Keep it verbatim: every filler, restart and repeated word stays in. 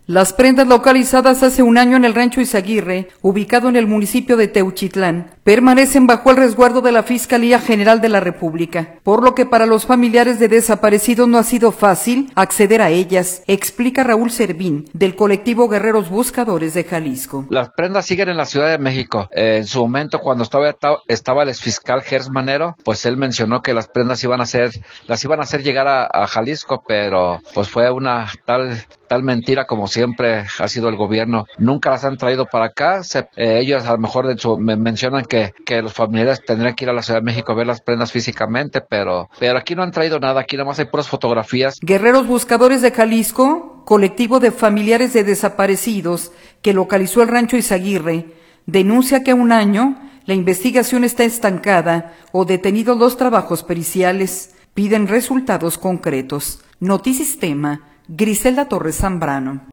Las prendas localizadas hace un año en el rancho Izaguirre, ubicado en el municipio de Teuchitlán, permanecen bajo el resguardo de la Fiscalía General de la República, por lo que para los familiares de desaparecidos no ha sido fácil acceder a ellas, explica Raúl Servín, del colectivo Guerreros Buscadores de Jalisco. Las prendas siguen en la Ciudad de México. Eh, en su momento, cuando estaba, estaba el exfiscal Gers Manero, pues él mencionó que las prendas iban a ser, las iban a hacer llegar a, a Jalisco, pero pues fue una tal, tal mentira como siempre. Siempre ha sido el gobierno, nunca las han traído para acá. Se, eh, ellos a lo mejor de su, me mencionan que, que los familiares tendrían que ir a la Ciudad de México a ver las prendas físicamente, pero, pero aquí no han traído nada, aquí nada más hay puras fotografías. Guerreros Buscadores de Jalisco, colectivo de familiares de desaparecidos que localizó el rancho Izaguirre, denuncia que a un año la investigación está estancada o detenidos los trabajos periciales. Piden resultados concretos. Notisistema, Griselda Torres Zambrano.